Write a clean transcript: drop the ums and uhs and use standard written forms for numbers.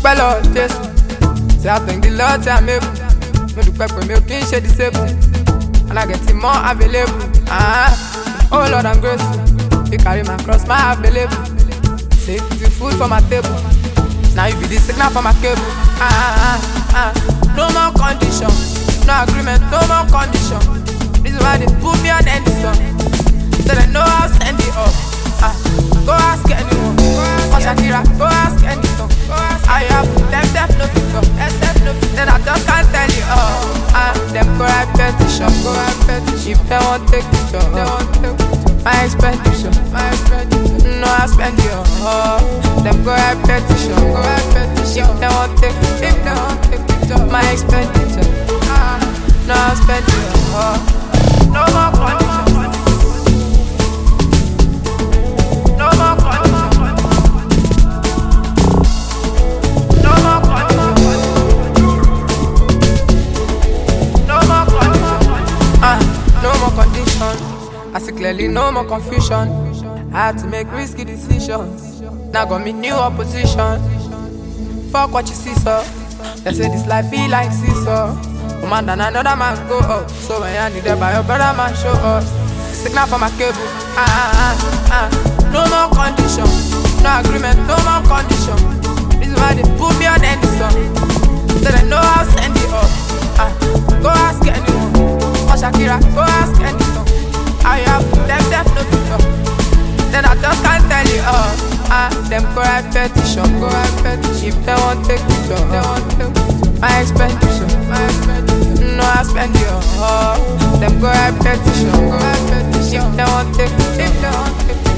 dúpẹ́ lọ Jésù. Say I thank the Lord say I'm able. Mo dúpẹ́ pé mi ò kí n ṣe disable. And I get it more available. Oh Lord, I'm grateful. You carry my cross, my available. Say you put the food for my table. Now you be the signal for my cable. No more condition, no agreement, no more condition. This is why they put me on any song. So they know I'll send it up. Go ask anyone. For Shakira, go ask anyone. I have themselves no figure. Then I just can't tell you all. Them go write petition. If they won't take it all. My expenditure. No, I spend it all. Them go write petition. If they won't take it all. My expenditure. No, I spend it all. No more condition. No more condition. No more condition. No more condition. No more condition. I see clearly no more confusion. I had to make risky decisions. Now got me new opposition. Fuck what you see, sir. They say this life be like seesaw. One man and another man go up. So when you need it by your brother man show up. Signal for my cable. No more condition. No agreement, no more condition. This is why they put me on any song. So they know I'll send it up. Go ask anyone. For Shakira, go ask anyone. I have themselves no figure. Then I just can't tell you all. Them go write petition. If they won't take it all. My expenditure. No, I spend it all. Them go write petition. If they won't take it all.